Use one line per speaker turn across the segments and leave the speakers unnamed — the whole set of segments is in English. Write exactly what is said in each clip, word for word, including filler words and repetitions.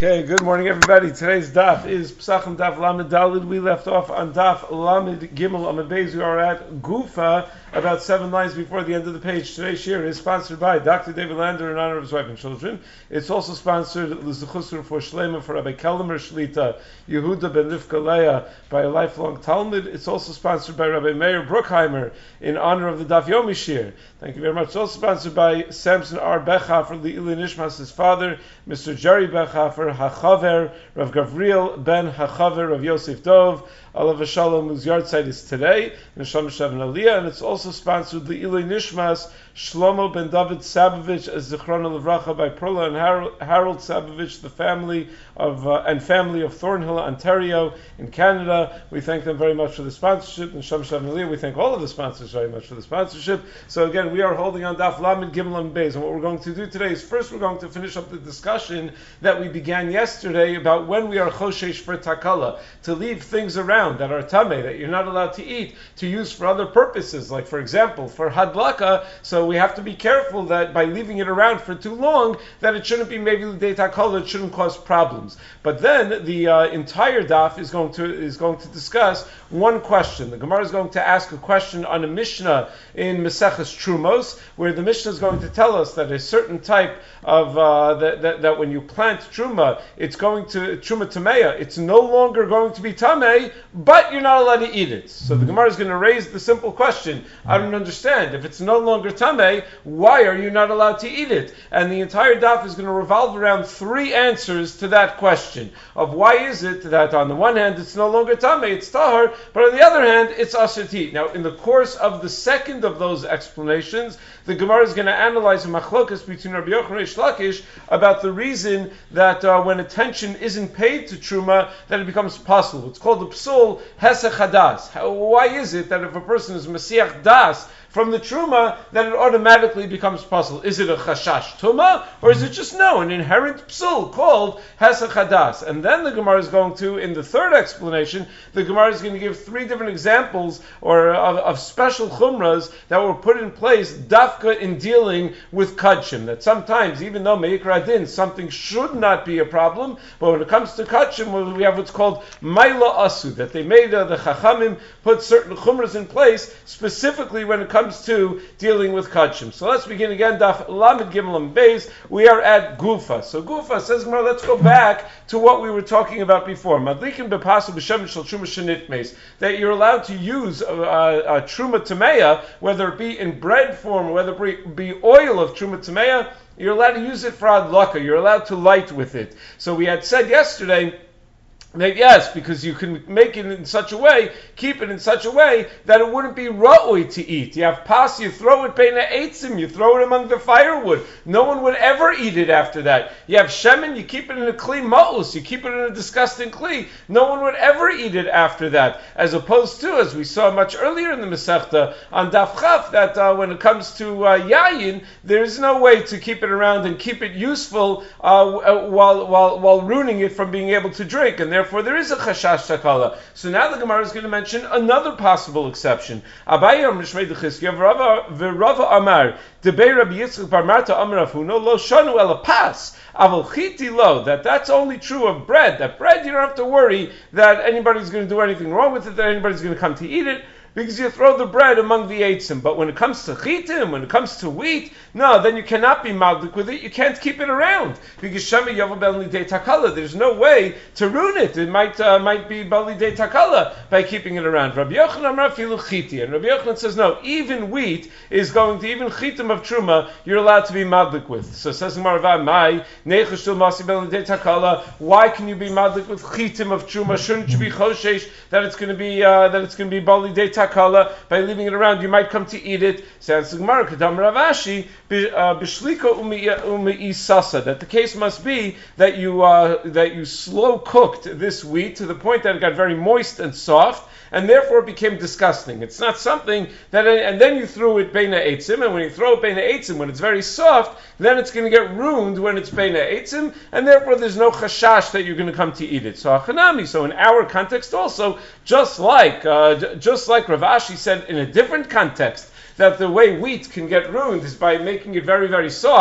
Okay, good morning everybody. Today's daf is Pesachim Daf Lamed Dalid. We left off on daf Lamed Gimel Amud Beis. We are at Gufa, about seven lines before the end of the page. Today's shir is sponsored by Doctor David Lander in honor of his wife and children. It's also sponsored L'Zechusur for Shlema for Rabbi Kelmer Shlita Yehuda ben Rivka Leah by a lifelong Talmud. It's also sponsored by Rabbi Meir Bruckheimer in honor of the Daf Yomi shir. Thank you very much. It's also sponsored by Samson R. Bechafer, Le'ili Nishmas, his father, Mister Jerry Bechafer, Hachaver, Rav Gavriel ben Hachaver, Rav Yosef Dov, Alav Shalom, whose yard site is today, Neshama Shavin Aliyah, and it's also sponsored the Ilay Nishmas, Shlomo ben David Sabovich, as Zichron Levracha, by Perla and Harold, Harold Sabovich, the family of uh, and family of Thornhill, Ontario, in Canada. We thank them very much for the sponsorship. Neshama Shavin Aliyah, we thank all of the sponsors very much for the sponsorship. So again, we are holding on Daf Lamed Gimel Amud Beis, and what we're going to do today is first we're going to finish up the discussion that we began yesterday about when we are choshesh for takala, to leave things around that are tameh, that you're not allowed to eat, to use for other purposes, like for example, for hadlaka. So we have to be careful that by leaving it around for too long, that it shouldn't be maybe l'dei takala, it shouldn't cause problems. But then the uh, entire daf is going to is going to discuss one question. The Gemara is going to ask a question on a Mishnah in Maseches Trumos, where the Mishnah is going to tell us that a certain type of uh, that, that that when you plant truma, it's going to truma tameya. It's no longer going to be tamei, but you're not allowed to eat it. So the Gemara is going to raise the simple question: I don't understand. If it's no longer tamei, why are you not allowed to eat it? And the entire daf is going to revolve around three answers to that question of why is it that on the one hand it's no longer tamei, it's tahar, but on the other hand it's asher to eat. Now, in the course of the second of those explanations, the Gemara is going to analyze a machlokas between Rabbi Yochanan and Reish Lakish about the reason that uh, when attention isn't paid to truma, that it becomes possible. It's called the psul hesech hadas. How, why is it that if a person is mesiach das from the truma, that it automatically becomes possible? Is it a chashash tuma, or is it just no, an inherent psul called hesech hadas? And then the Gemara is going to, in the third explanation, the Gemara is going to give three different examples or of, of special chumras that were put in place dafka in dealing with kachim. That sometimes, even though meikra din, something should not be a problem, but when it comes to kachim, we have what's called maila asu, that they made uh, the chachamim put certain chumras in place specifically when it comes to dealing with kachim. So let's begin again. Daf Lamed Gimel Amud Beis. We are at Gufa. So Gufa says, well, let's go back to what we were talking about before. Madlikin bepasu b'shem shel truma shenitmes. That you're allowed to use a, a, a truma tameya, whether it be in bread form, or whether it be oil of truma tameya. You're allowed to use it for adlaka. You're allowed to light with it. So we had said yesterday that yes, because you can make it in such a way, keep it in such a way that it wouldn't be ra'oi to eat. You have pas, you throw it beina eitzim, you throw it among the firewood. No one would ever eat it after that. You have shemen, you keep it in a kli ma'us, you keep it in a disgusting kli. No one would ever eat it after that. As opposed to, as we saw much earlier in the Masechta on Daf Chaf, that uh, when it comes to uh, yayin, there's no way to keep it around and keep it useful uh, while while while ruining it from being able to drink, and therefore Therefore, there is a chashash takala. So now the Gemara is going to mention another possible exception. Abaye Mishmei Dechizkiya v'Rava Amar Debei Rabbi Yitzchak Bar Marta Amar Afuno Lo Shanu Ela Pas Aval Chiti Lo. That that's only true of bread. That bread you don't have to worry that anybody's going to do anything wrong with it. That anybody's going to come to eat it, because you throw the bread among the eitzim. But when it comes to chitim, when it comes to wheat, no, then you cannot be magdik with it. You can't keep it around, because shema yavu bel lidei takala. There's no way to ruin it. It might uh, might be bel lidei takala by keeping it around. Rabbi Yochanan amar filu chiti, and Rabbi Yochanan says no. Even wheat is going to, even chitim of truma, you're allowed to be magdik with. So says Gemara, "Mai nechashul masi bel lidei takala." Why can you be magdik with chitim of truma? Shouldn't you be choshesh that it's going to be uh, that it's going to be bel lidei takala? By leaving it around, you might come to eat it. Says the Gemara, Kadam Ravashi, Bishliko Umeisasa. That the case must be that you uh, that you slow cooked this wheat to the point that it got very moist and soft, and therefore it became disgusting. It's not something that, and then you threw it beina eitzim, and when you throw it beina eitzim, when it's very soft, then it's going to get ruined when it's beina eitzim, and therefore there's no chashash that you're going to come to eat it. So achanami. So in our context also, just like uh, just like Rav Ashi said in a different context, that the way wheat can get ruined is by making it very, very soft.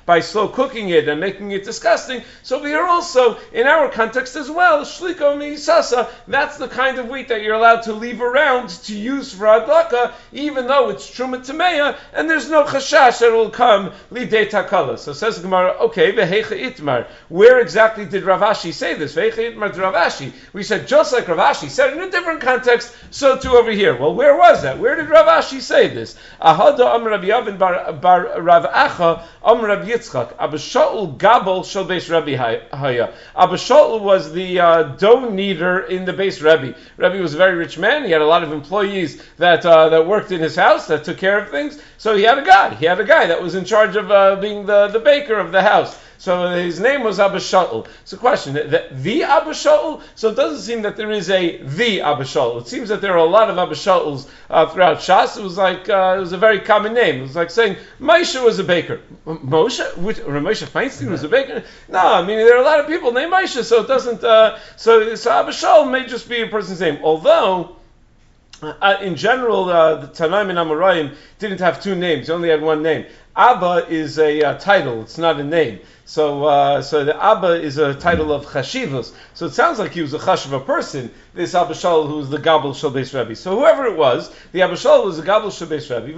by slow cooking it and making it disgusting. So over here also, in our context as well, shliko misasa, that's the kind of wheat that you're allowed to leave around to use for adlaka, even though it's truma tameya, and there's no chashash that it will come lidei takala. So says the Gemara, okay, vehecha itmar. Where exactly did Rav Ashi say this? Vehecha itmar to Rav Ashi. We said just like Rav Ashi said in a different context, so too over here. Well, where was that? Where did Rav Ashi say this? Ahada am Rabbi Yavin bar, bar Rav Acha am Rabbi Yitzchak. Abba Shaul Gabel shel Beis Rabbi Haya. Abba Shaul was the uh, dough kneader in the Beis Rebbe. Rebbe was a very rich man. He had a lot of employees that uh, that worked in his house, that took care of things. So he had a guy. He had a guy that was in charge of uh, being the, the baker of the house. So his name was Abba Shaul. So question, the, the Abba Shaul? So it doesn't seem that there is a the Abba Shaul. It seems that there are a lot of Abba Shauls uh, throughout Shas. It was like, uh, it was a very common name. It was like saying, Moshe was a baker. Moshe? Which, or Moshe Feinstein was a baker? No, I mean, there are a lot of people named Moshe, so it doesn't, uh, so, so Abba Shaul may just be a person's name. Although, uh, in general, uh, the Tanaim and Amoraim didn't have two names. They only had one name. Abba is a uh, title. It's not a name. So, uh, so the Abba is a title of Chashivos. So it sounds like he was a Chashiva person, this Abba Shaul who was the Gabel Shel Beis Rebbe. So whoever it was, the Abba Shaul was the Gabel Shel Beis Rebbe.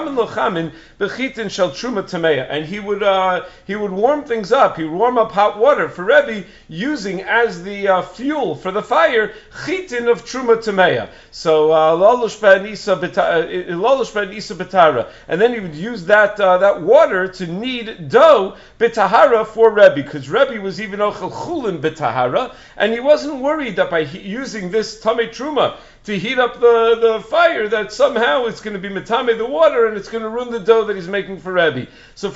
And he would, uh, he would warm things up. He would warm up hot water for Rebbe using as the uh, fuel for the fire, chitin of Truma Tameya. So, Lolosh Ben Isa Betara. And then he would use that, uh, that water to knead dough, Betahara, for Rebbe, because Rebbe was even ochel chulin Betahara, and he wasn't worried that by he, using this Tamei Truma to heat up the, the fire, that somehow it's going to be metame the water and it's going to ruin the dough that he's making for Rebbe. So,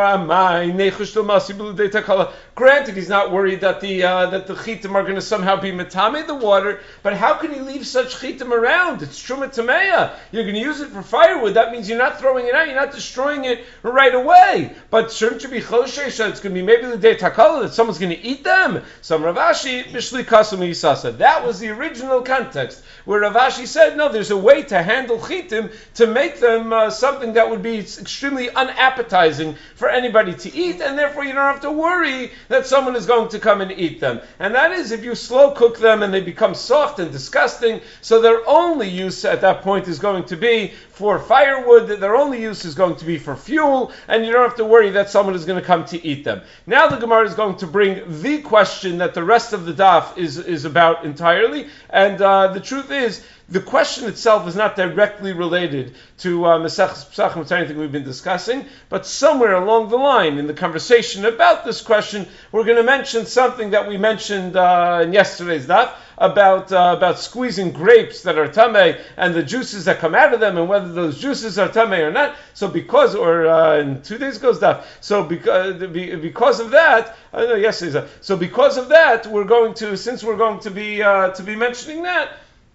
granted, he's not worried that the uh, that the chitim are going to somehow be metame the water, but how can he leave such chitim around? It's truma tameya. You're going to use it for firewood. That means you're not throwing it out. You're not destroying it right away. But shouldn't you be choshesh that it's going to be maybe the day takala that someone's going to eat them? Some Rav Ashi bishli kasum yisasa. That was the original context, where Rav Ashi said, no, there's a way to handle chitim to make them uh, something that would be extremely unappetizing for anybody to eat, and therefore you don't have to worry that someone is going to come and eat them. And that is if you slow cook them and they become soft and disgusting, so their only use at that point is going to be for firewood, their only use is going to be for fuel, and you don't have to worry that someone is going to come to eat them. Now the Gemara is going to bring the question that the rest of the daf is, is about entirely, and uh, the truth is, the question itself is not directly related to uh, Maseches Pesachim, it's anything we've been discussing, but somewhere along the line in the conversation about this question, we're going to mention something that we mentioned uh, in yesterday's daf, about uh, about squeezing grapes that are tamei and the juices that come out of them, and whether those juices are tamei or not. So because, or uh, in two days ago stuff. So because because of that, I know yesterday's daf. So because of that, we're going to since we're going to be uh, to be mentioning that.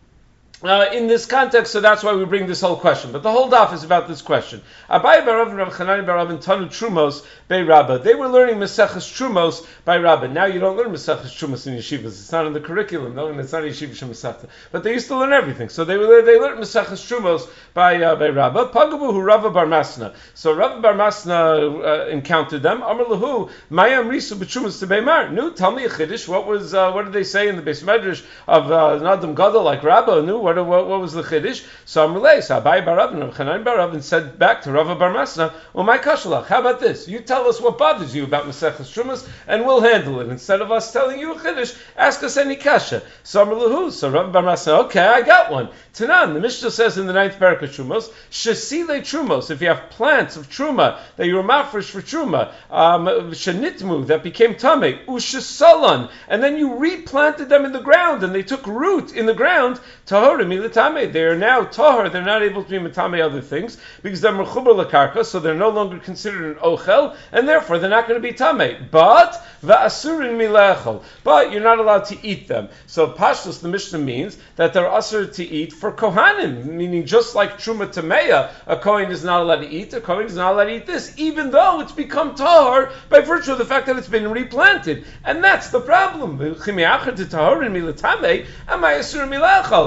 Uh, in this context, so that's why we bring this whole question. But the whole daf is about this question. Abai bar Rav and Rav Chanani bar Rav and Tanu Trumos by Rabba. They were learning Maseches Trumos by Rabba. Now you don't learn Maseches Trumos in yeshivas. It's not in the curriculum. No, and it's not Yeshiva Shemasachta. But they used to learn everything. So they were they learned Maseches Trumos by uh, by Rabba. Pagabu hu Rava bar Masna. So Rava bar Masna uh, encountered them. Amar lahu Mayam Risu b'Trumos to Beimar. Nu, tell me a chiddush. What was uh, what did they say in the Beis Medrash of uh, Nadam Gadol like Rabba? Nu. What, what, what was the chiddush? So Amrulay, so Abai bar Rav and Rav Chanan bar Rav and said back to Rava bar Masna, well, my kashalach, how about this? You tell us what bothers you about Maseches Trumas, and we'll handle it. Instead of us telling you a chiddush, ask us any kasha. So Amrullahu, so Rava bar Masna, okay, I got one. Tanan, the Mishnah says in the ninth parak of Trumos, Shesile Trumos, if you have plants of Truma that you were mafresh for Truma, um, Shenitmu, that became Tameh, Ushesalan, and then you replanted them in the ground, and they took root in the ground, Tahor Milatame, they are now Tahor, they're not able to be Matame other things, because they're Merchubar Lakarka, so they're no longer considered an Ochel, and therefore they're not going to be Tameh. But, Va'asurin Milechel, but you're not allowed to eat them. So Pashtus, the Mishnah means that they're asur to eat for Kohanim, meaning just like Truma Tameya, a Kohen is not allowed to eat, a Kohen is not allowed to eat this, even though it's become Tahor by virtue of the fact that it's been replanted. And that's the problem.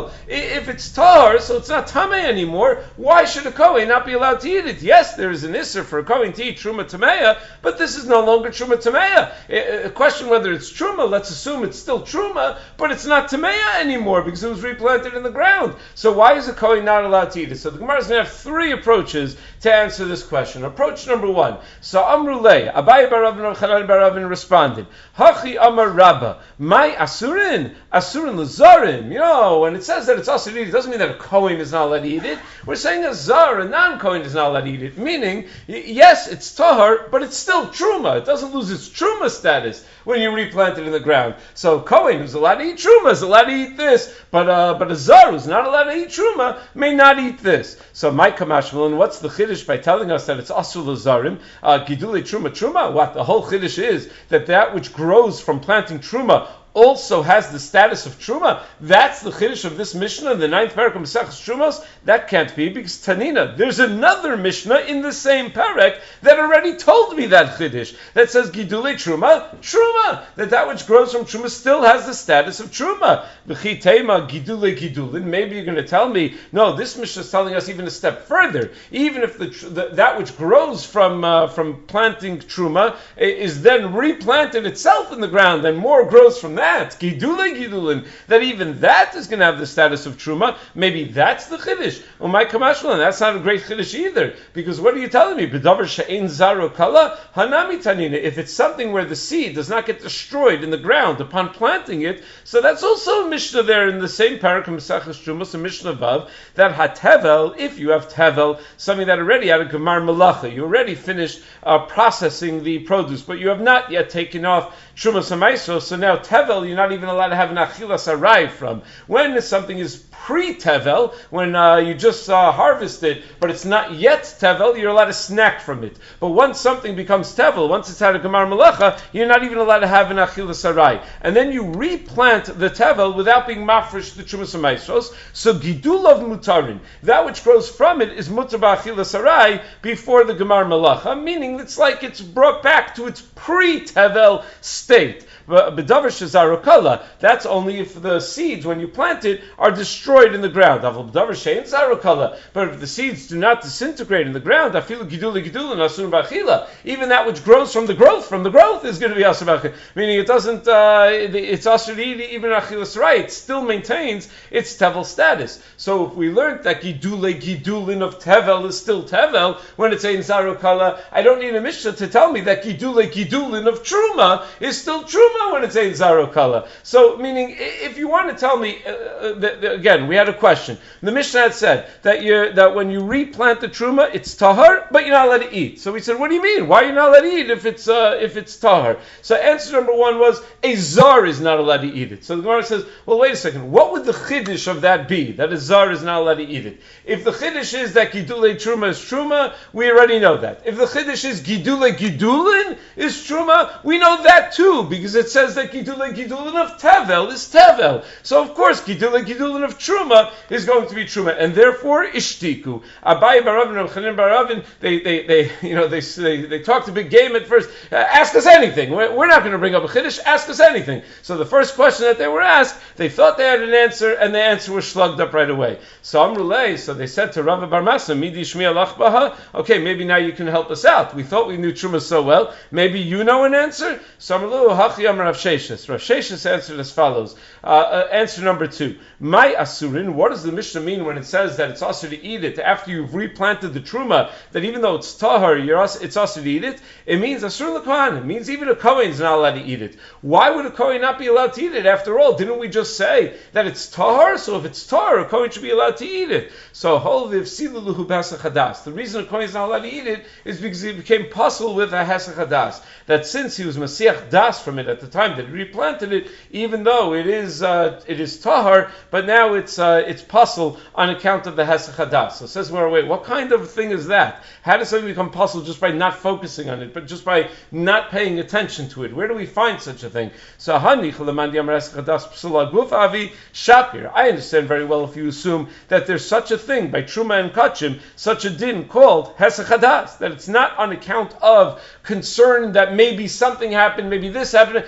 if it's tahor, so it's not tamei anymore, why should a kohen not be allowed to eat it? Yes, there is an isser for a kohen to eat truma tameya, but this is no longer truma tameya. A question whether it's truma, let's assume it's still truma, but it's not tameya anymore because it was replanted in the ground. So why is a kohen not allowed to eat it? So the Gemara is going to have three approaches to answer this question. Approach number one. So Amru Lei, Abaye bar Ravin or Chanan bar Ravin responded, Hachi Amar Rabba, my asurin, asurin lazarim. You know, when it says that it's asur to eat, it doesn't mean that a kohen is not allowed to eat it. We're saying a zar, a non-kohen, is not allowed to eat it. Meaning, y- yes, it's tahar, but it's still truma. It doesn't lose its truma status when you replant it in the ground. So kohen who's allowed to eat truma is allowed to eat this, but uh, but a zar who's not allowed to eat truma may not eat this. So my kamashmalin, what's the chiddush by telling us that it's asur lazarim, uh, gidulei truma truma? What the whole chiddush is that that which grows from planting truma also has the status of truma. That's the chiddush of this Mishnah in the ninth parak of Maseches Trumos. That can't be because Tanina, there's another Mishnah in the same parak that already told me that chiddush that says gidulei truma truma, that that which grows from truma still has the status of truma. V'chi tema gidulei gidulin. Maybe you're going to tell me no. This Mishnah is telling us even a step further. Even if the, the that which grows from uh, from planting truma is then replanted itself in the ground, and more grows from that. That gidulei gidulin, that even that is going to have the status of truma. Maybe that's the chiddush. Oh my kamashlan, that's not a great chiddush either. Because what are you telling me? B'davar she'ein zaro kala hanami tanina. If it's something where the seed does not get destroyed in the ground upon planting it, so that's also a mishnah there in the same parak of Maseches Trumos, a mishnah vav, that hatevel, if you have tevel, something that already had a gemar malacha, you already finished uh, processing the produce, but you have not yet taken off Trumas HaMaisro, so now Tevel, you're not even allowed to have an Achilas Arai from. When something is pre-Tevel, when uh, you just uh, harvest it, but it's not yet Tevel, you're allowed to snack from it. But once something becomes Tevel, once it's had a Gemar Melacha, you're not even allowed to have an Achilas Arai. And then you replant the Tevel without being mafresh the Trumas HaMaisros, so Gidulav Mutarin, that which grows from it is Mutar Ba'Achilas Arai before the Gemar Melacha, meaning it's like it's brought back to its pre-Tevel state. But B'davar shezarokala, that's only if the seeds, when you plant it, are destroyed in the ground. B'davar she'ein zarokala, but if the seeds do not disintegrate in the ground, afilu giduli gidulin asun b'achila, even that which grows from the growth, from the growth is going to be asur b'achila. Meaning it doesn't, uh, it's asur to eat even achilas right. It still maintains its tevel status. So if we learned that gidule gidulin of tevel is still tevel when it's ein zarokala, I don't need a mishnah to tell me that gidule gidulin of truma is still truma when it's ein zarokala. So, meaning, if you want to tell me, uh, that, that, again, we had a question. The Mishnah had said that you that when you replant the truma, it's tahar, but you're not allowed to eat. So we said, what do you mean? Why are you not allowed to eat if it's uh, if it's tahar? So answer number one was a zar is not allowed to eat it. So the Gemara says, well, wait a second. What would the chiddush of that be? That a zar is not allowed to eat it. If the chiddush is that gidulei truma is truma, we already know that. If the chiddush is gidulei gidulin is truma, we know that too, because it says that gidulei gidulin of tevel is tevel. So of course gidulei gidulin of truma is going to be truma, and therefore ishtiku. Abaye baravin and Chanan baravin, they they they you know they they, they talked a big game at first. Uh, ask us anything. We're, we're not going to bring up a chiddush. Ask us anything. So the first question that they were asked, they thought they had an answer, and the answer was slugged up right away. So Amrulay, so they said to Rav Bar Masa, Midi Shmi Alach Baha. Okay, maybe now you can help us out. We thought we knew truma so well. Maybe you know an answer. So Amrulay Hachi Amar Rav Sheshis. Rav Sheshis answered as follows. Uh, uh, answer number two. My asurin. What does the Mishnah mean when it says that it's asur to eat it after you've replanted the truma? That even though it's tahar, you're as, it's asur to eat it. It means asur l'kohen. It means even a kohen is not allowed to eat it. Why would a kohen not be allowed to eat it? After all, didn't we just say that it's tahar? So if it's tahar, a kohen should be allowed to eat it. So holviv siluhu b'hasachadas. The reason a kohen is not allowed to eat it is because he became puzzled with a hasachadas. That since he was masiach das from it at the time that he replanted it, even though it is uh, it is tahar, but now it's uh, it's puzzle on account of the hasachadas. So it says, well, wait, what kind of thing is that? How does something become puzzle just by not focusing on it, but just by not paying attention to it? Where do we find such a thing? So hani chalamandi amar hasachadas psula guf avi shapir. I understand very well if you assume that there's such a thing by truma and kachim, such a din called hasachadas, that it's not on account of concern that maybe something happened, maybe this happened.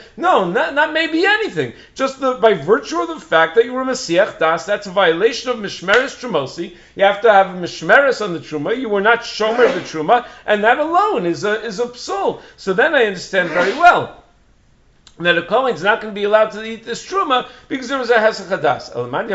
No, not, not maybe anything. Just the, by virtue of the fact that you were a Mesiach Das, that's a violation of Mishmeres Trumosi. You have to have a Mishmeres on the Truma. You were not Shomer the Truma, and that alone is a, is a psul. So then I understand very well that a Kohen is not going to be allowed to eat this truma because there was a hesach hadas.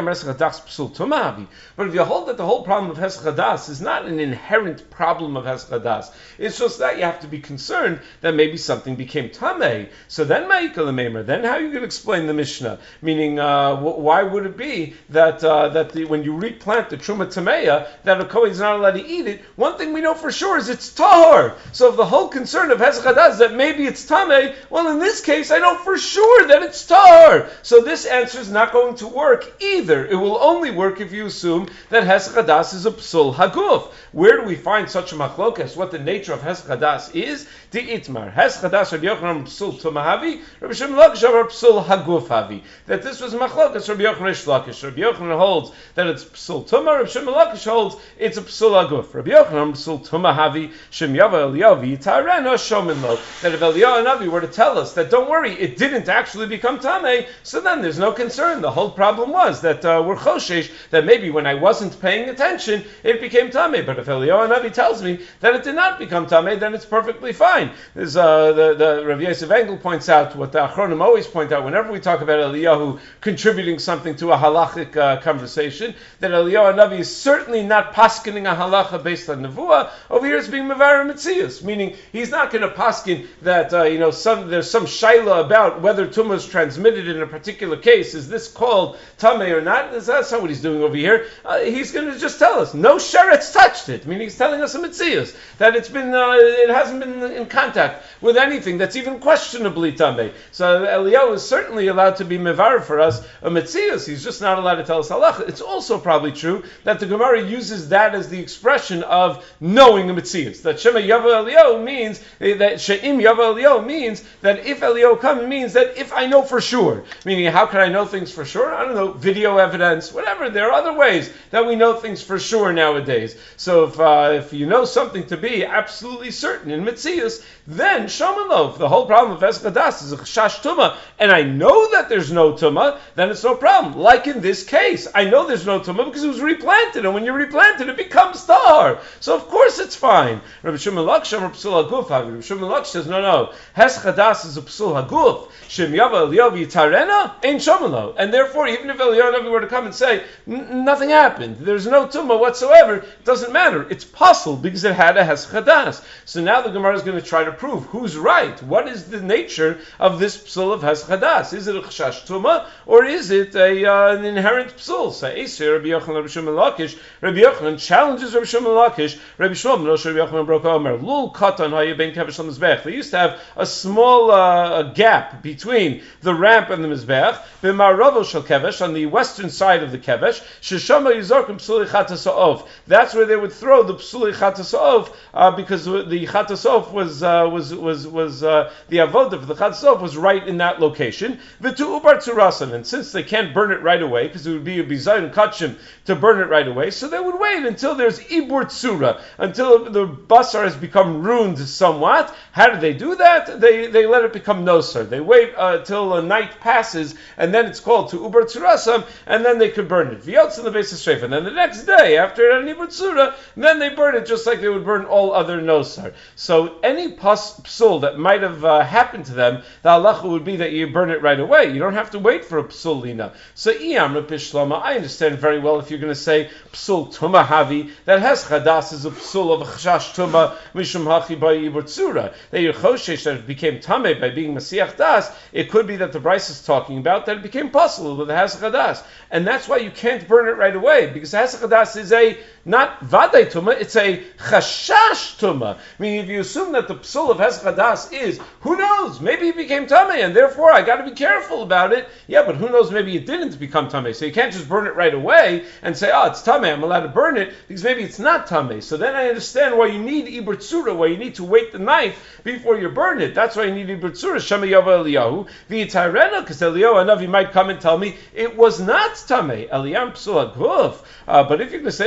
But if you hold that the whole problem of hesach hadas is not an inherent problem of hesach hadas, it's just that you have to be concerned that maybe something became tamei. So then ma'ikal meimer. Then how are you going to explain the Mishnah? Meaning, uh, why would it be that uh, that the, when you replant the truma tameya that a Kohen is not allowed to eat it? One thing we know for sure is it's tahor. So if the whole concern of hesach hadas is that maybe it's tamei, well, in this case, I don't for sure that it's tahor. So this answer is not going to work either. It will only work if you assume that hesach hadas is a psul haguf. Where do we find such a machlokas? What the nature of hesach hadas is? The itmar hesach hadas Rabbi Yochanan psul tumahavi, Rabbi Shimon Lakish psul haguf havi. That this was machlokas Rabbi Yochanan Rish Lakish. Rabbi Yochanan holds that it's psul tuma. Rabbi Shimon Lakish holds it's a psul haguf. Rabbi Yochanan psul tumahavi shem yava Eliyahu yitarena shomin lo. That if Eliyahu Navi were to tell us that don't worry, it didn't actually become tamei, so then there's no concern. The whole problem was that uh, we're choshesh, that maybe when I wasn't paying attention, it became tamei. But if Eliyahu Navi tells me that it did not become tamei, then it's perfectly fine. There's, uh, the, the Rav Yosef Engel points out what the Achronim always point out whenever we talk about Eliyahu contributing something to a halachic uh, conversation, that Eliyahu Navi is certainly not paskening a halacha based on nevuah. Over here it's being mevar mitzias, meaning he's not going to paskin that uh, you know some there's some shaila about whether tumah is transmitted in a particular case. Is this called tamei or not? That's not what he's doing over here. Uh, he's going to just tell us no sheretz touched it. Meaning he's telling us a mitzias that it's been uh, it hasn't been in contact with anything that's even questionably tamei. So Eliyahu is certainly allowed to be mevar for us a mitzias. He's just not allowed to tell us halacha. It's also probably true that the Gemara uses that as the expression of knowing a mitzias. That Shema Yava Eliyahu means that She'im Yava Eliyahu means that if Eliyahu comes means that if I know for sure, meaning how can I know things for sure? I don't know, video evidence, whatever. There are other ways that we know things for sure nowadays. So if uh, if you know something to be absolutely certain in Mitzias, then Shomalov, the whole problem of hesach hadas is a chash tuma, and I know that there's no tuma, then it's no problem. Like in this case, I know there's no tuma because it was replanted, and when you replant it, it becomes tahor. So of course it's fine. Rabbi Shimon Lakish or psul haguf. Rabbi Shimon Lakish says no, no. Hesach hadas is a psul haguf. Shem yava Eliyahu yitarena ain't shomalo, and therefore even if Eliyahu were to come and say nothing happened, there's no tuma whatsoever, it doesn't matter. It's possible because it had a hesach hadas. So now the Gemara is going to try to prove who's right. What is the nature of this psul of hesach hadas? Is it a chash tuma or is it a uh, an inherent psul? So Eser Rabbi Yochanan Rabbi Shimon Lakish. Rabbi Yochanan challenges Rabbi Shimon Lakish. Rabbi Shlomo Rosh Rabbi Yochanan broke Omer Lul Katan Hayu Ben Kevesh Mizbech. They used to have a small uh, gap between the ramp and the mizbech. B'marav shel kevesh, on the western side of the kevesh. Sheshama yizorkim psuli chatasov. That's where they would throw the psuli chatasov uh, because the chatasov was uh, was was was uh, the avodah for the chatasov was right in that location. V'tu ubar tzurasan, and since they can't burn it right away because it would be a bizayin kachim to burn it right away, so they would wait until there's ibur tzura, until the basar has become ruined somewhat. How do they do that? They they let it become nosar. They wait uh, till a night passes, and then it's called to ubar tzurasam, and then they could burn it. V'yotz in the base of streif, and then the next day after an ibur tzura, then they burn it just like they would burn all other nosar. So any pas psul that might have uh, happened to them, the halacha would be that you burn it right away. You don't have to wait for a psul lina. So iyam Shloma, I understand very well if you're going to say psul tuma havi, that has chadas is a psul of a chash tuma mishum hachi by ibur tzura. That you're choshesh that it became tameh by being masiach das. It could be that the Bryce is talking about that it became possible with the hesach hadas, and that's why you can't burn it right away because hesach hadas is a not vaday tuma, it's a chashash tuma. I mean, if you assume that the psul of hesach hadas is who knows, maybe it became tameh, and therefore I got to be careful about it. Yeah, but who knows? Maybe it didn't become tameh, so you can't just burn it right away and say, oh, it's tameh, I'm allowed to burn it because maybe it's not tameh. So then I understand why you need ibur tzura, why you need to wait the night before you burn it. That's why you need ibur tzura. Shema Yava Eliyahu v'yitarena, because Eliyahu Hanavi might come and tell me it was not tameh. Eliyam psul haguf. Uh, but if you're going to say that it's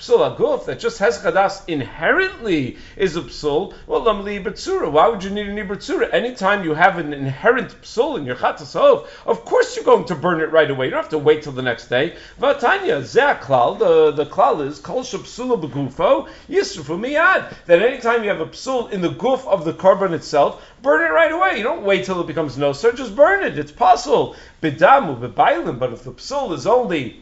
psul haguf that just has chadas inherently is a psul, well, lamli ibertzura. Why would you need an ibertzura? Anytime you have an inherent psul in your chatas hov, of course you're going to burn it right away. You don't have to wait till the next day. Vatanya zeh klal. The the klal is kol shepsula begufo yisrufu miyad. That anytime you have a psul in the guf of the korban itself, burn it right away. You don't wait till it becomes no sir. Just burn it. It's possible. Bidamu bebailim. But if the psul is only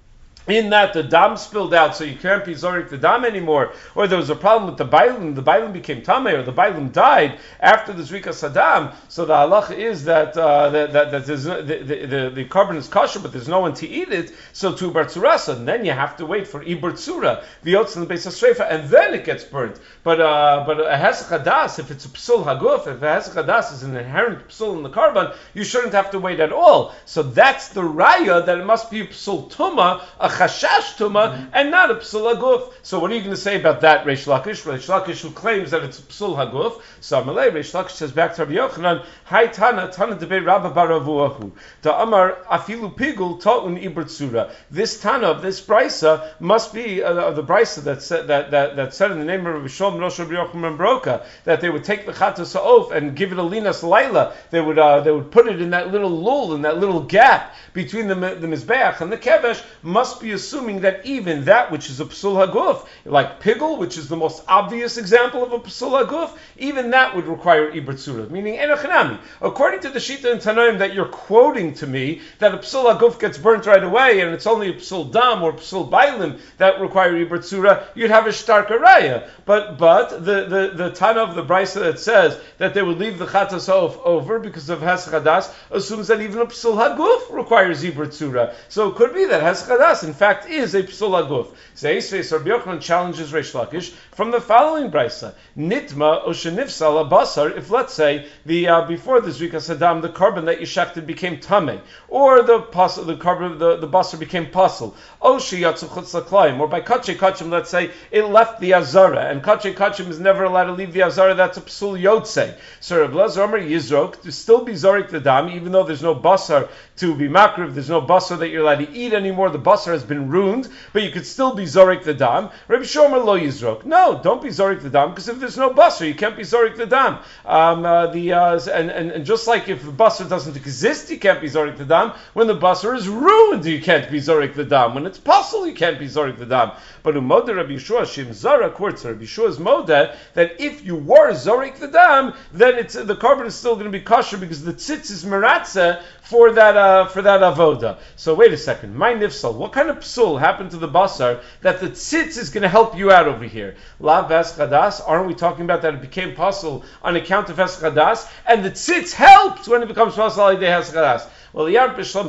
in that the dam spilled out, so you can't be zorik the dam anymore, or there was a problem with the bailim, the bailim became tameh, or the bailim died after the zrika sadam, so the halacha is that uh, that, that, that there's, the, the, the, the korban is kosher, but there's no one to eat it, so to bartzurasa, and then you have to wait for ibertzura, the oats in the base of sreifa, and then it gets burnt. But uh, but a hesach hadas, if it's a psul haguf, if a hesach hadas is an inherent psul in the korban, you shouldn't have to wait at all. So that's the raya that it must be a psul tuma, a chashash tuma, mm-hmm. and not a psul haguf. So what are you going to say about that, Reish Lakish? Reish Lakish, who claims that it's a psul haguf. So Amalei, Reish Lakish says back to Rabbi Yochanan, Hai Tana, Tana debei Rabba Baravuahu. Da Amar afilu pigul ta'un ibertzura. This Tana of this brisa must be uh, the brisa that said that, that that said in the name of Rabbi Shalom Rosh Rabbi Yochanan Broka that they would take the chatas ha'of and give it a linas laila. They would uh, they would put it in that little lul, in that little gap between the the mizbeach and the kevesh. Must be assuming that even that which is a psul haguf, like pigul, which is the most obvious example of a psul haguf, even that would require ibertzura, meaning enochanami. According to the Shita and Tanoim that you're quoting to me, that a psul haguf gets burnt right away, and it's only a psul dam or psul bailim that require ibertzura, you'd have a starka raya. But but the, the, the Tana of the Brisa that says that they would leave the chatas ha'of over because of hesach hadas assumes that even a psul haguf requires ibertzura. So it could be that hesach hadas in fact is a psul haguf. Zeis Veis Rabbi Yochanan challenges Reish Lakish from the following brisa: Nitma o shenifsal basar. If let's say the uh, before the zrika sadam the korban that you shechted became tameh, or the pas the korban the, the basar became pasul, o sheyatzu chutz laklayim, or by kache kachim let's say it left the azara, and kache kachim is never allowed to leave the azara. That's a psul yotze. So Rabbi Elazar Omer yizrok to still be zorik the dam, even though there's no basar to be makriv, there's no basar that you're allowed to eat anymore. The basar has been ruined, but you could still be zorik the dam. Rabbi Shomer lo yizrok. No, don't be zorik the dam, because if there's no basar, you can't be zorik the dam. Um, uh, the uh, and, and and just like if the basar doesn't exist, you can't be zorik the dam. When the basar is ruined, you can't be zorik the dam. When it's possible, you can't be zorik the dam. But umoda Rabbi Yeshua shim zara quartz Rabbi Yeshua's moda that if you were zorik the dam, then it's the korban is still going to be kosher because the tzitz is meratza for that uh, for that avoda. So wait a second, my nifsal, what kind of psul happened to the basar that the tzitz is going to help you out over here? La veschadas, aren't we talking about that it became pasul on account of veschadas, and the tzitz helped when it becomes pasul al yedei veschadas? Well, if it's a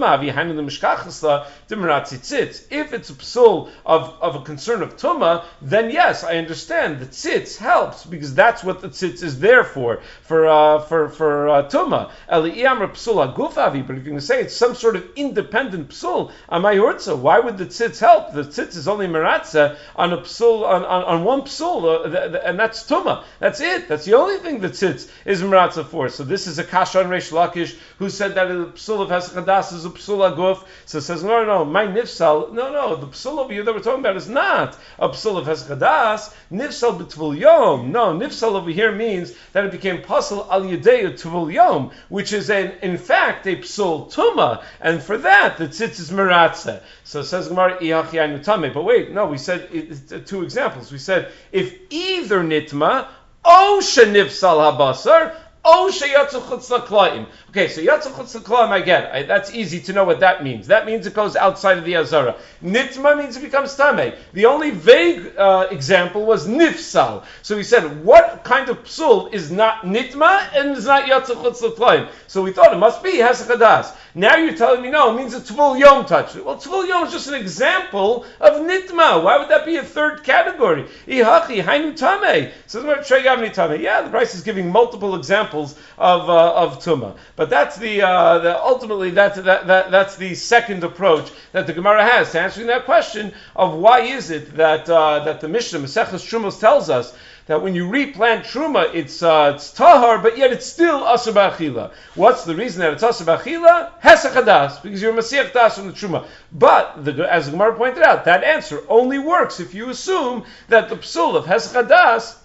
psul of, of a concern of tumah, then yes, I understand the tzitz helps because that's what the tzitz is there for, for uh, for for uh, tumah. But if you're going to say it's some sort of independent psul, why would the tzitz help? The tzitz is only meratza on a psul on, on, on one psul, uh, and that's tumah. That's it. That's the only thing the tzitz is meratza for. So this is a kasha on Reish Lakish who said that the psul of hesach hadas is a psul haguf. So it says, no, no, no, my nifsal, no, no, the psul over here that we're talking about is not a psul of hesach hadas. Nifsal b'tvul yom. No, nifsal over here means that it became pasul al yedei tvul yom, which is an, in fact a psul tuma, and for that the tzitz is meratze. So it says Gemara ihachi anu tameh. But wait, no, we said it, it, two examples. We said if either nitma o shenifsal habasar. Oh, sheyatzu chutz laklayim. Okay, so yatzu chutz laklayim, I get. I, that's easy to know what that means. That means it goes outside of the azara. Nitma means it becomes tameh. The only vague uh, example was nifsal. So we said, what kind of psul is not nitma and is not yatzu chutz laklayim? So we thought it must be hesach hadas. Now you're telling me no, it means a tvul yom touched it. Well, tvul yom is just an example of nitma. Why would that be a third category? Ihachi hainu tameh. So yeah, the Bryce is giving multiple examples of uh, of tuma, but that's the, uh, the ultimately that's that, that that's the second approach that the Gemara has to answering that question of why is it that uh, that the Mishnah Maseches Trumos tells us that when you replant truma, it's uh, it's tahar, but yet it's still asur b'achila. What's the reason that it's asur b'achila? Hesach hadas, because you're masiach das from the truma. But the, as the Gemara pointed out, that answer only works if you assume that the psul of hesach hadas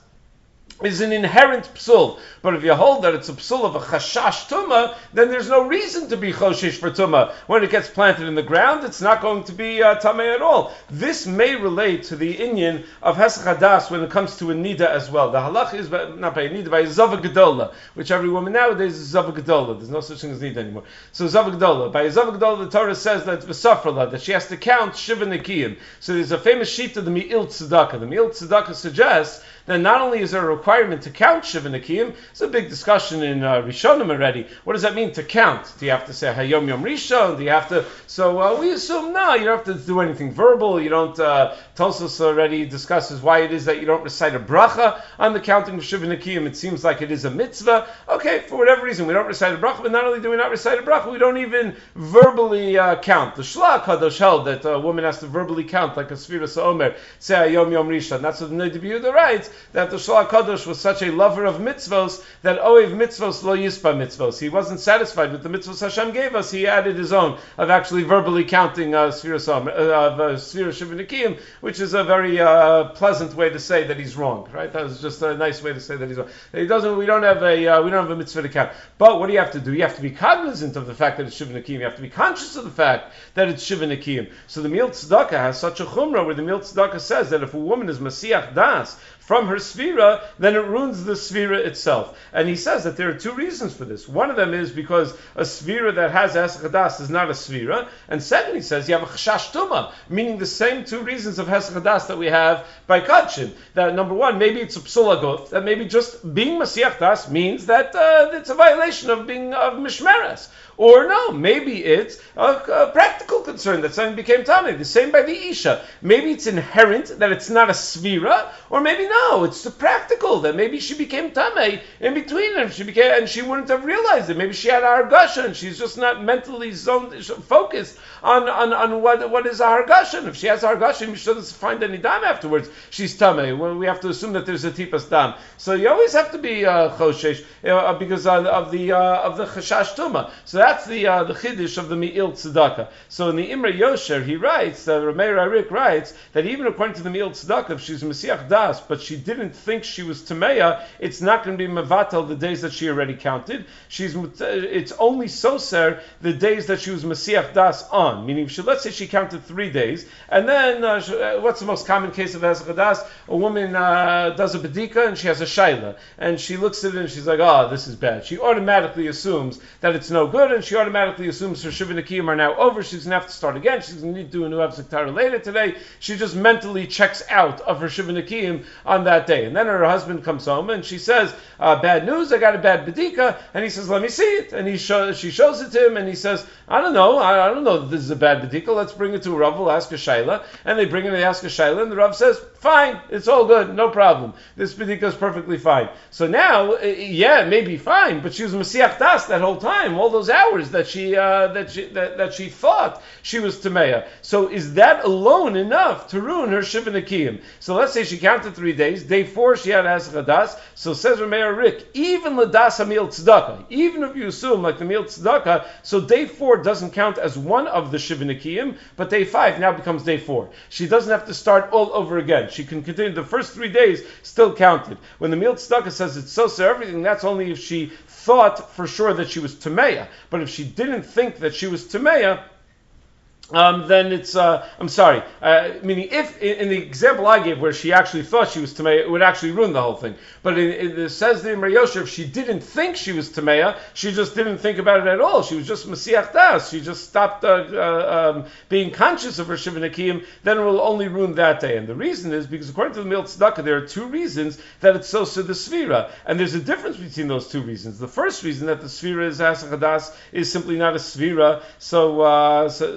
is an inherent psul. But if you hold that it's a psul of a chashash tumah, then there's no reason to be choshish for tumah. When it gets planted in the ground, it's not going to be uh, tameh at all. This may relate to the inyan of hesach hadas when it comes to a nida as well. The halach is by, not by a nida, by a zava gedola, which every woman nowadays is zava gedola. There's no such thing as nida anymore. So zava gedola. By a zava gedola, the Torah says that it's v'safrala, that she has to count shiva nekiyim. So there's a famous sheet of the Me'il Tzedakah. The Me'il Tzedakah suggests that not only is there a requirement to count shiva nekiyim, it's a big discussion in uh, Rishonim already. What does that mean to count? Do you have to say Hayom Yom Rishon? Do you have to? So uh, we assume no, you don't have to do anything verbal. You don't. Uh, Tosfos already discusses why it is that you don't recite a bracha on the counting of shiva nekiyim. It seems like it is a mitzvah. Okay, for whatever reason we don't recite a bracha, but not only do we not recite a bracha, we don't even verbally uh, count. The Shla Kadosh held that a woman has to verbally count like a Sfiras Omer, say Hayom Yom Rishon. That's what the Noda B'Yehuda writes, that the Shla Kadosh was such a lover of mitzvos that oev mitzvos lo yispa mitzvos. He wasn't satisfied with the mitzvos Hashem gave us. He added his own of actually verbally counting uh, Sfiras Omer, uh, of uh, Sfiras Shiva Nekiyim, which is a very uh, pleasant way to say that he's wrong. Right? That was just a nice way to say that he's wrong. He doesn't. We don't have a uh, we don't have a mitzvah to count. But what do you have to do? You have to be cognizant of the fact that it's Shiva Nekiyim. You have to be conscious of the fact that it's Shiva Nekiyim. So the Me'il Tzedakah has such a chumrah where the Me'il Tzedakah says that if a woman is Masiach Das from her sfira, then it ruins the sfira itself. And he says that there are two reasons for this. One of them is because a sfira that has hesach hadas is not a sfira. And second, he says you have a chashash tumah, meaning the same two reasons of hesach hadas that we have by kadshin. That number one, maybe it's a psul aguf, that maybe just being masiach das means that uh, it's a violation of being of mishmeres. Or no, maybe it's a, a practical concern that something became tamei. The same by the isha. Maybe it's inherent that it's not a svira, or maybe no, it's the practical that maybe she became tamei in between them. She became, and she wouldn't have realized it. Maybe she had a hargasha, and she's just not mentally zoned, focused on, on, on what what is a hargasha. If she has a hargasha, she doesn't find any dam afterwards. She's tamei. Well, we have to assume that there's a tipas dam. So you always have to be uh, choshesh uh, because uh, of the uh, of the chashash tuma. So that That's the uh, the chiddush of the Me'il Tzedakah. So in the Imre Yosher, he writes, uh, Rameir Arik writes, that even according to the Me'il Tzedakah, if she's Masiach Das, but she didn't think she was Tameya, it's not going to be Mevatel the days that she already counted. She's It's only Soser the days that she was Masiach Das on. Meaning, she, let's say she counted three days, and then, uh, she, uh, what's the most common case of Hesach Das? A woman uh, does a Bedika, and she has a Shaila, and she looks at it, and she's like, oh, this is bad. She automatically assumes that it's no good, and she automatically assumes her Shiva Nekiyim are now over. She's going to have to start again. She's going to need to do a new Hafzik Tara later today. She just mentally checks out of her Shiva Nekiyim on that day. And then her husband comes home and she says, uh, bad news, I got a bad Bedika. And he says, let me see it. And he show, she shows it to him and he says, I don't know. I, I don't know that this is a bad Bedika. Let's bring it to a Rav. We'll ask a Shaila. And they bring it, they ask a Shaila. And the Rav says, fine. It's all good. No problem. This Bedika is perfectly fine. So now, uh, yeah, it may be fine, but she was Masiach Das that whole time, all those hours that she uh, that she that, that she thought she was Tameya. So is that alone enough to ruin her Shiva Nekiyim? So let's say she counted three days. Day four she had Hesach Hadas. So says Rameir Rik, even Ladas HaMe'il Tzedakah, even if you assume like the Me'il Tzedakah, so day four doesn't count as one of the Shiva Nekiyim, but day five now becomes day four. She doesn't have to start all over again. She can continue. The first three days still counted. When the Me'il Tzedakah says it's so so everything, that's only if she thought for sure that she was Tameya. But if she didn't think that she was Tameya, Um, then it's, uh, I'm sorry, uh, meaning if, in, in the example I gave where she actually thought she was Tameya, it would actually ruin the whole thing. But it, it, it says the Imre Yosher, if she didn't think she was Tameya, she just didn't think about it at all. She was just Masiach Das. She just stopped uh, uh, um, being conscious of her Shiva Nekiyim, then it will only ruin that day. And the reason is because according to the Me'il Tzedakah, there are two reasons that it's so so the Sfira. And there's a difference between those two reasons. The first reason that the Sfira is Hesach Hadas is simply not a Sfira, so, uh, so, so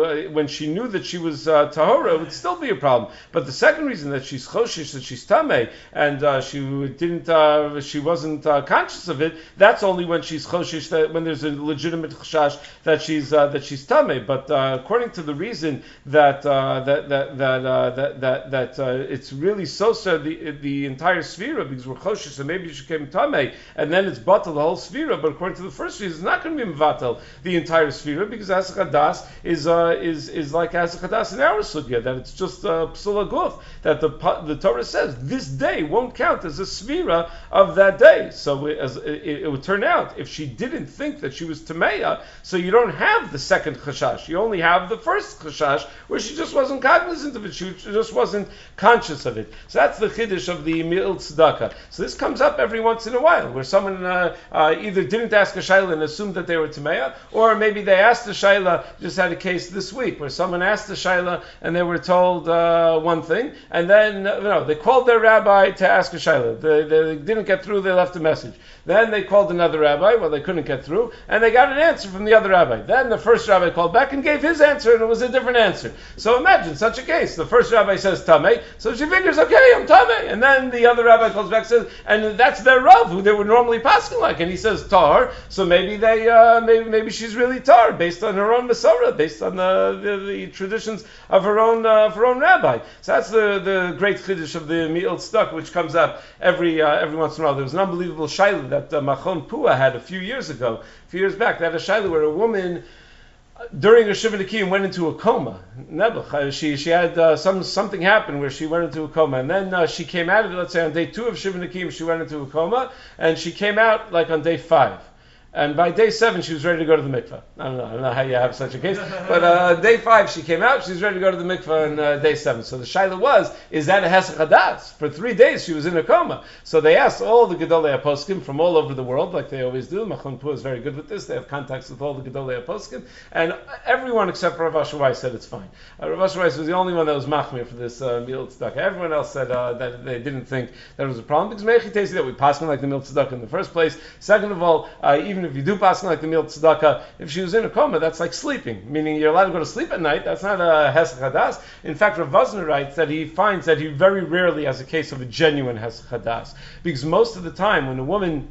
uh, when she knew that she was uh, tahora, it would still be a problem. But the second reason that she's choshish, that she's tameh, and uh, she didn't, uh, she wasn't uh, conscious of it, that's only when she's choshish, that when there's a legitimate chashash that she's uh, that she's tameh. But uh, according to the reason that uh, that that that uh, that that, that uh, it's really so so the the entire sphera, because we're choshish, so maybe she came tameh, and then it's batal the whole sphera. But according to the first reason, it's not going to be mevatel the entire sphera, because Asach Hadas is uh, is is like Asach Hadas in our sugya, that it's just uh, psula guf, that the the Torah says this day won't count as a sphera of that day. So it, as, it, it would turn out, if she didn't think that she was tameya, so you don't have the second chashash, you only have the first chashash, where she just wasn't cognizant of it, she just wasn't conscious of it. So that's the chiddush of the Mi'il Tzedakah. So this comes up every once in a while, where someone uh, uh, either didn't ask a shayla and assumed that they were tameya, or maybe they asked the shayla. Just had a case this week where someone asked the shayla and they were told uh, one thing, and then uh, you know, they called their rabbi to ask a shayla. They, they didn't get through, they left a message. Then they called another rabbi, well, they couldn't get through, and they got an answer from the other rabbi. Then the first rabbi called back and gave his answer, and it was a different answer. So imagine such a case. The first rabbi says tameh, so she figures, okay, I'm tameh, and then the other rabbi calls back and says, and that's their rav, who they would normally passing like, and he says tar, so maybe they, uh, maybe maybe she's really tar, based on her own Masorah, based on the, the, the traditions of her own uh, of her own rabbi. So that's the, the great chiddush of the Mi'il Tzedakah, which comes up every uh, every once in a while. There was an unbelievable shayla that uh, Machon Pua had a few years ago, a few years back. They had a shayla where a woman, during a Shiva Nikiyim, went into a coma. Nebuch, she she had uh, some something happened where she went into a coma, and then uh, she came out of it. Let's say on day two of Shiva Nikiyim, she went into a coma, and she came out like on day five. And by day seven, she was ready to go to the mikveh. I don't know, I don't know how you have such a case. But uh, day five, she came out, she was ready to go to the mikveh on uh, day seven. So the shaila was, is that a hesach hadas? For three days, she was in a coma. So they asked all the Gedolei HaPoskim from all over the world, like they always do. Machon Pua is very good with this. They have contacts with all the Gedolei HaPoskim. And everyone except for Rav Asher Weiss said it's fine. Uh, Rav Asher Weiss was the only one that was machmir for this uh, Mi'il Tzedakah. Everyone else said uh, that they didn't think that it was a problem, because Mechi Tesi that we pass like the Mi'il Tzedakah in the first place. Second of all, uh, even if you do pass like the Mi'il Tzedakah, if she was in a coma, that's like sleeping, meaning you're allowed to go to sleep at night. That's not a hesach hadas. In fact, Rav Vosner writes that he finds that he very rarely has a case of a genuine hesach hadas, because most of the time when a woman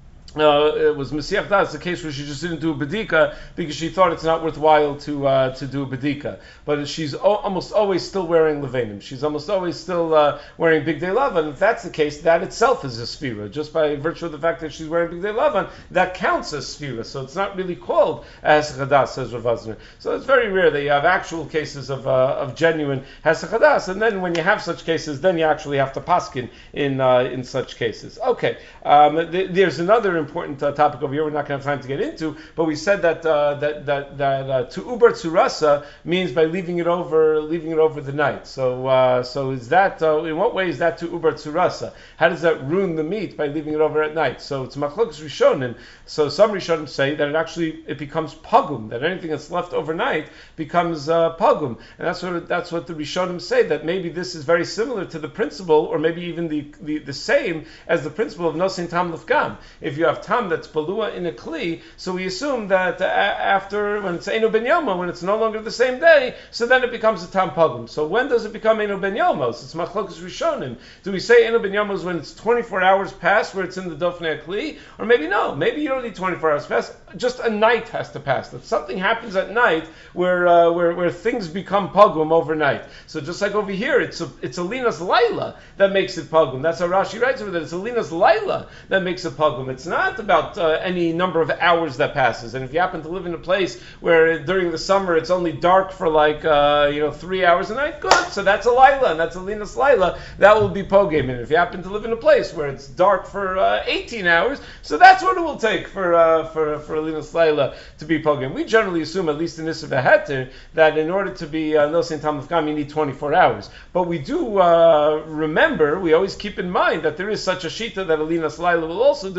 Uh, it was Mesiach Das, the case where she just didn't do a bedika because she thought it's not worthwhile to uh, to do a bedika. But she's o- almost always still wearing levanim. She's almost always still uh, wearing big day lavan. And if that's the case, that itself is a sphira. Just by virtue of the fact that she's wearing big day lavan, that counts as sphira. So it's not really called as chadas, says Rav Vosner. So it's very rare that you have actual cases of uh, of genuine hesach hadas. And then when you have such cases, then you actually have to paskin in uh, in such cases. Okay, um, th- there's another important uh, topic over here we're not going to have time to get into, but we said that uh, that that, that uh, to uber tsurasa means by leaving it over leaving it over the night. So uh, so is that uh, in what way is that to uber tsurasa? How does that ruin the meat by leaving it over at night? So it's machlokas rishonim. So some rishonim say that it actually it becomes pagum, that anything that's left overnight becomes uh, pagum, and that's what that's what the rishonim say, that maybe this is very similar to the principle, or maybe even the the, the same as the principle of nosin tam lefgam. If you have tam that's palua in a kli, so we assume that uh, after, when it's Eino Ben Yomo, when it's no longer the same day, so then it becomes a tam pagum. So when does it become Eino Ben Yomos? It's machlokas rishonim. Do we say Eino Ben Yomos when it's twenty-four hours past, where it's in the dofnei kli? Or maybe no, maybe you don't need twenty-four hours past, just a night has to pass. If something happens at night where uh, where, where things become pagum overnight. So just like over here, it's a, it's a linas laila that makes it pagum. That's how Rashi writes over there. It's a linas laila that makes it pagum. It's not about uh, any number of hours that passes. And if you happen to live in a place where during the summer it's only dark for like uh, you know three hours a night, good. So that's a laila, and that's a linas laila. That will be pogam. And if you happen to live in a place where it's dark for uh, eighteen hours, so that's what it will take for uh, for for a linas laila to be pogam. We generally assume, at least in this heter, that in order to be uh, nosin tam lefgam, you need twenty-four hours. But we do uh, remember, we always keep in mind that there is such a shita that a linas laila will also do it as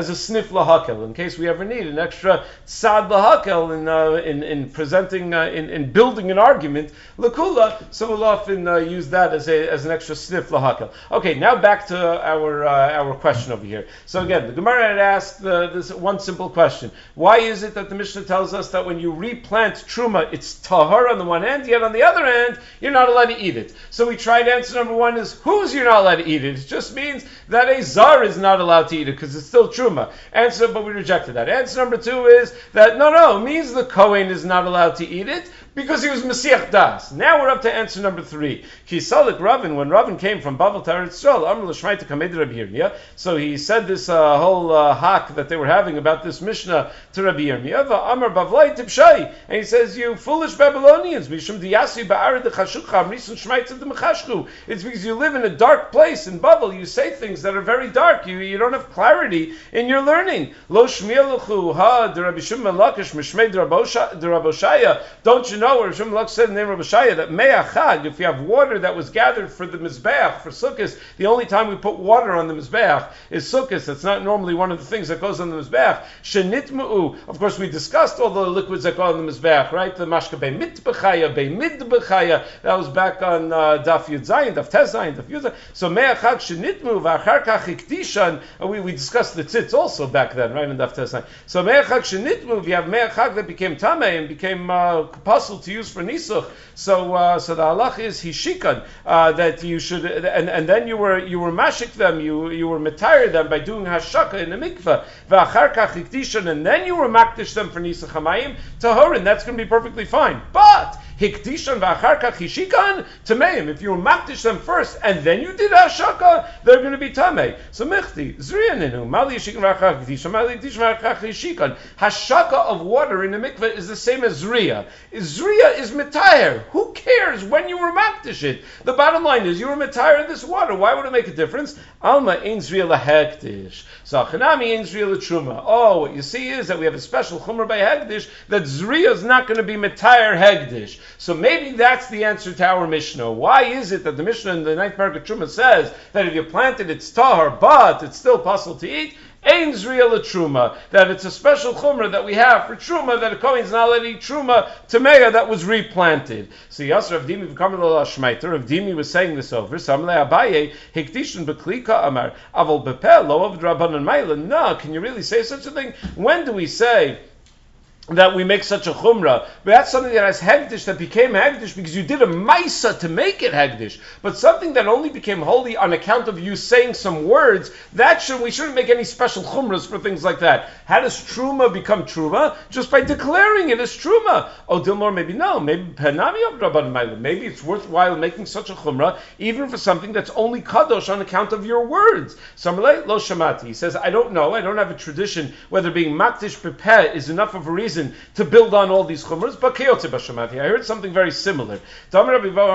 as a snif lahakel, in case we ever need an extra tzad lahakel in, uh, in in presenting, uh, in, in building an argument, lakula, so we'll often uh, use that as a as an extra snif lahakel. Okay, now back to our uh, our question over here. So again, the Gemara had asked uh, this one simple question. Why is it that the Mishnah tells us that when you replant truma, it's tahar on the one hand, yet on the other hand, you're not allowed to eat it? So we tried answer number one is, who's you're not allowed to eat it? It just means that a zar is not allowed to eat it because it's still truma. Answer, but we rejected that. Answer number two is that no, no, it means the Kohen is not allowed to eat it because he was Mesiach Das. Now we're up to answer number three. Kisalik Ravin, when Ravin came from Bavel to Eretz Yisrael, Amr l'Shmaita Kamed Rabbi Yirmiyah. So he said this uh, whole uh, hak that they were having about this Mishnah to Rabbi Yirmiyah. Amr Bavlai Tipshai, and he says, "You foolish Babylonians, Mishum Diyasi Ba'arid Chashukha Amrisun Shmaita D'Mechashchu." It's because you live in a dark place in Bavel. You say things that are very dark. You you don't have clarity in your learning. Lo Shmielachu Ha D'Rabbi Shimon Lakish Mishmei D'Raboshaya. Don't you know? Or Shimon Lak said in the name of Rabbi Shaya that me'achag, if you have water that was gathered for the mizbeach, for sukkahs, the only time we put water on the mizbeach is sukkahs. That's not normally one of the things that goes on the mizbeach. Shenitmu'u. Of course, we discussed all the liquids that go on the mizbeach, right? The mashka bei mitbechaya, bei midbechaya. That was back on uh, Daf Yud Zayin, Daf Tez Zayin, Daf Yud Zayin. So me'achag shenitmu v'achar kach iktishan. We we discussed the tzitz also back then, right? In Daf Tez Zayin. So me'achag shenitmu. If you have me'achag that became tamei and became uh, possible to use for nisuch, so uh, so the halach is hishikan, uh, that you should, and, and then you were you were mashik them, you you were mitayr them by doing hashaka in the mikveh, v'achar kach iktishan, and then you were makdish them for nisuch hamayim tahorin. That's going to be perfectly fine, but hiktishan v'achar kach hishikan tameim. If you were makdish them first and then you did hashaka, they're going to be tamei. So michti zriyaninu mali hishikan v'achar hiktishan mali hiktishan v'achar hishikan. Hashaka of water in the mikveh is the same as zriya. Zriya is mitayr. Who cares when you were makdish it? The bottom line is you were mitayr in this water. Why would it make a difference? Alma ein zriya lahekdish. So achanami ein zriya l'truma. Oh, what you see is that we have a special chumrah by hegdish that zriya is not going to be mitayr hegdish. So maybe that's the answer to our Mishnah. Why is it that the Mishnah in the ninth paragraph of Truma says that if you plant it, it's tahar, but it's still possible to eat? Ein zriya l'truma, that it's a special chumrah that we have for truma, that a kohen's not allowed to eat truma tameya that was replanted. So Yasser Rav Dimi v'kamer lo Shmaiter. Rav Dimi was saying this over. Samle Abaye hikdishun beklika amar aval bepel lo of drabanan ma'ila. No, can you really say such a thing? When do we say that we make such a chumrah? But that's something that has hegdish, that became hegdish because you did a maisa to make it hegdish. But something that only became holy on account of you saying some words, that should we shouldn't make any special chumras for things like that. How does truma become truma? Just by declaring it as truma. Oh, Dilmor, maybe no. Maybe penami of Rabban Maila. Maybe it's worthwhile making such a chumrah even for something that's only kadosh on account of your words. Samalei lo shamati. He says, I don't know. I don't have a tradition whether being makdish bepeh is enough of a reason to build on all these chumras, but kiyotze b'shamati. I heard something very similar. And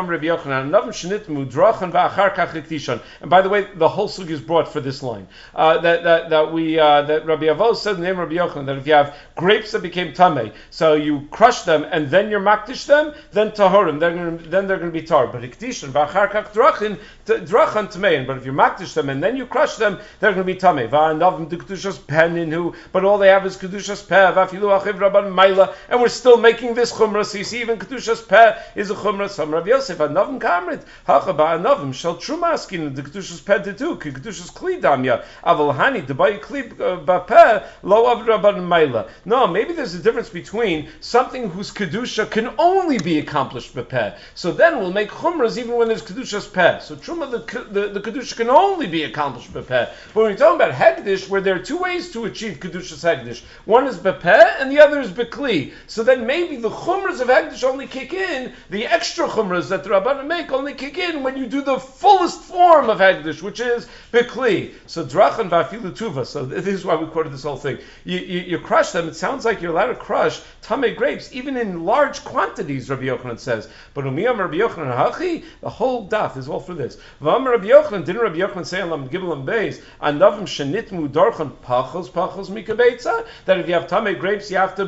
by the way, the whole sugi is brought for this line. Uh, that that that we uh, that Rabbi Avo said in the name of Rabbi Yochanan that if you have grapes that became tamei, so you crush them and then you're makdish them, then tahorim, then then they're going to be tar. But ikdishan v'achar kach drachin drachan tamein. But if you makdish them and then you crush them, they're going to be tamei. Va'anavim d'kedushas peninu. But all they have is kedushas peh. V'afilu achiv Rabban Maila, and we're still making this chumrah. So you see, even kedushas peh is a chumrah. Some Rav Yosef anavim kamrit hacha ba'anavim shel truma askin the kedushas peh too. Kedushas kli damya aval hani debay kli ba'peh lo av Rabban Maila. No, maybe there's a difference between something whose kedusha can only be accomplished b'peh. So then we'll make chumras even when there's kedushas peh. So truma the the, the kedusha can only be accomplished b'peh. But when we're talking about hegdish, where there are two ways to achieve kedushas hegdish, one is b'peh and the other is bekli. So then maybe the chumras of hegdish only kick in, the extra chumras that the Rabbanan make only kick in when you do the fullest form of hegdish, which is bekli. So drachan v'afilu tuva. So this is why we quoted this whole thing. You, you, you crush them. It sounds like you're allowed to crush tamei grapes, even in large quantities, Rabbi Yochanan says. But umiyam Rabbi Yochanan hachi, the whole daf is all for this. V'am Rabbi Yochanan, didn't Rabbi Yochanan say on Gimel and Beis, anavim shenitmu darchan pachos pachos mikabeitza, that if you have tamei grapes, you have to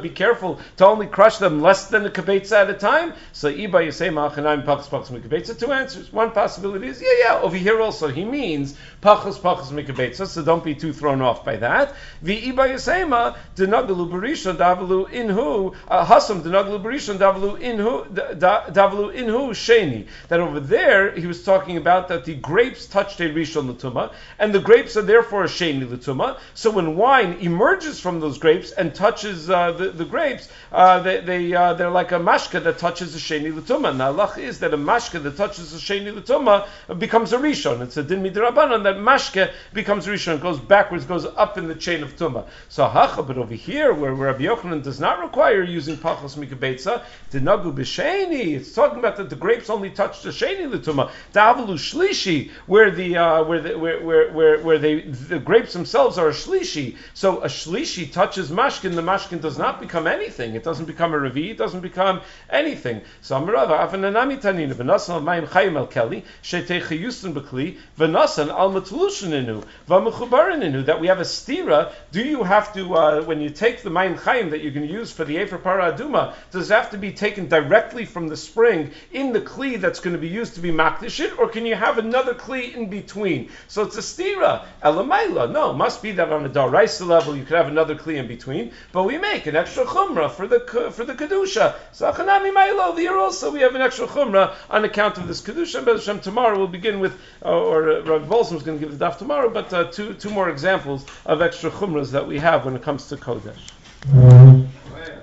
be careful to only crush them less than a kibetza at a time. So iba yisei ma'achanayim pachas pachas mikibetza. Two answers. One possibility is, yeah, yeah, over here also he means pachas pachas mikibetza, so don't be too thrown off by that. Vi iba yisei ma denaglu barishon davlu inhu hasam denaglu barishon davlu inhu davlu inhu sheni. That over there he was talking about that the grapes touched a rishon l'tuma, and the grapes are therefore a sheni l'tuma. So when wine emerges from those grapes and touches uh, the, the grapes, uh, they, they, uh, they're like a mashka that touches a sheni l'tuma. Now, halach is that a mashka that touches a sheni l'tuma becomes a rishon. It's a din midrabanan that mashka becomes a rishon. It goes backwards, goes up in the chain of tuma. So hacha, but over here, where, where Rabbi Yochanan does not require using pachos mikabetza, dinagu b'sheni, it's talking about that the grapes only touch the sheni l'tuma. Da'avalu shlishi, where the uh, where the where where where, where they the grapes themselves are a shlishi. So a shlishi touches mashkin, the mashkin does not become anything. It doesn't become a revi, it doesn't become anything. So Amarava, Afananami Tanina, Vanasan al Mayim Chayim el Keli, Shetei Chayusin Bekli, Vanasan al Matlushininu, Vamuchubarininu, that we have a stira. Do you have to, uh, when you take the Mayim Chayim that you're going to use for the Efer Para Aduma, does it have to be taken directly from the spring in the Kli that's going to be used to be Makdishit, or can you have another Kli in between? So it's a stira. Elamaila, no, must be that on a Daraisa level you could have another Kli in between, but we make an extra Chumrah for the for the Kedusha. So Achanami Mailo, here also we have an extra Chumrah on account of this Kedusha. And Hashem, tomorrow we'll begin with, uh, or uh, Rabbi Bolson is going to give the daf tomorrow, but uh, two two more examples of extra Chumras that we have when it comes to Kodesh.